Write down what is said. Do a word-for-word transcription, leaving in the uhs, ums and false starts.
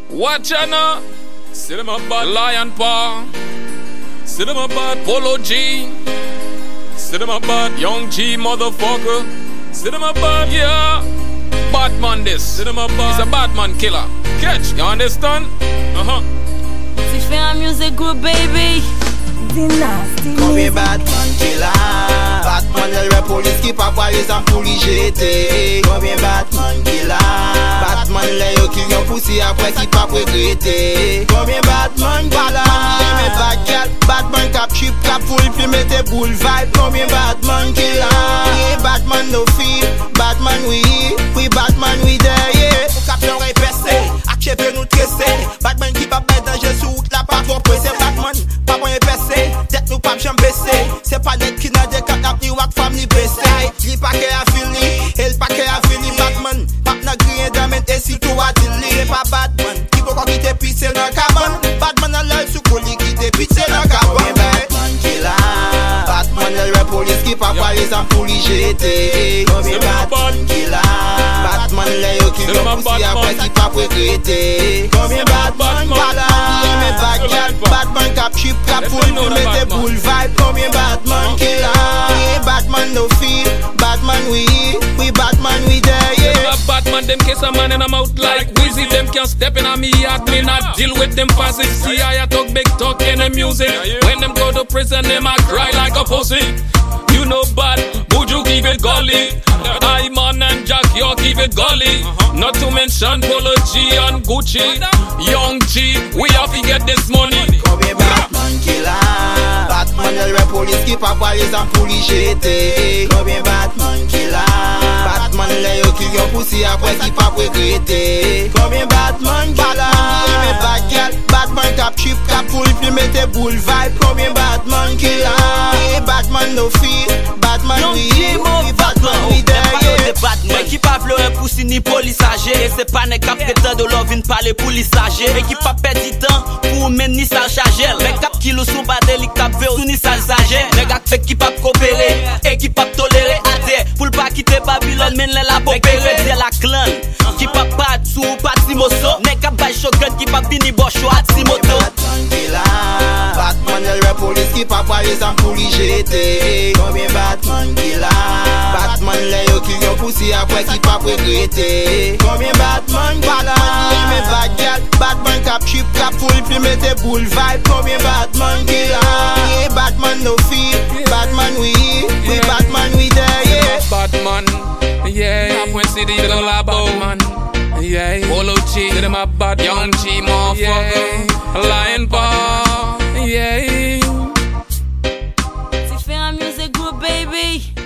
Watch ya now. See them a bad Lion Paw. See them a bad Polo G. See them a bad Young G motherfucker. See them a bad, yeah. Batman this. See them a bad. He's a Batman killer. Catch, you understand? Uh-huh. Si j'fais un music group, baby. Dynasty. Combien Batman killer? Batman le rap police qui pa voyer sans pour lui jeter. Combien Batman killer? Batman le yo qui yon poussi après qui pa regretter. Combien Batman killer? Mais bad girl, Batman cap chip cap full puis mette boule vibe. Combien Batman killer? Yeah, Batman no fear, Batman we we Batman we there yeah. Pour cap l'oreille percée, achève nous tresser. Batman qui pa mettre danger sur route là pas trop pressé. Batman pas moyen percé, tête nous pas jamais baisser. C'est pas net qui n'a des quatre ni wak femme ni baisser. Li pa ke a fini, el pa ke a fini. Batman, pas n'a grien d'amen et si tout a dit li. Pas Batman, qui peut quitter pisse dans cabane. Batman a l'œil sous colis qui te pisse dans cabane. Batman qui là, Batman le rap police qui pa parler sans pour lui jeter. Combien Batman qui là, Batman le yo qui vient pousser après qui pa regretter. Combien Batman qui là, mais bad girl, Batman cap chip cap full puis mette boule vibe. Combien Batman qui là, yeah, Batman no fear, Batman we we Batman we there yeah. Batman them kiss a man and I'm out like Wheezy. Them can't step in on me yard, me not deal with them fast. See I talk big talk in the music. When them go to prison, them I cry like a pussy. You know bad, would you keep it gully? I man and Jack, you keep it gully. Not to mention Polo G and Gucci. Young G, we have to get this money. Combien Batman qui là? Batman le rap police qui pa parler sans pour lui jeter. Combien Batman qui là? Batman le yo qui yon poussi après qui pa regretter. Combien Batman qui là? Mais bad girl, Batman cap chip cap full puis mette boule vibe. Combien Batman qui là? Yeah, Batman no fear, Batman we we Batman we there yeah. Batman qui pa vle poussi ni police âgé. Et c'est pas ne cap prétend de l'ov vin parler police âgé. Et qui pa perdre temps pour men ni sa chargel. Mais cap kilo sous badeli cap ve sous ni sa sagé. Mais gars fait qui pa coopérer et qui pa tolérer à terre. Pour pas quitter Babylone men la popérer. C'est la clan qui pa pas sous patimoso. Ne cap bay shogun qui pa vini bocho à Timoto. Batman qui là, Batman le rap police qui pa parler sans pour lui jeter. Combien Batman qui là, Batman le yo qui yon poussi après qui pa regretter. Combien Batman qui là, mais bad girl, Batman cap chip cap full puis mette boule vibe. Combien Batman qui là, yeah, Batman no fear, Batman we we Batman we there yeah. Batman, yeah. Top City, the labo, man. Yeah. Polo G, them a bad Young G motherfucker. Lion Paw, yeah. Si j'fais un music group, baby.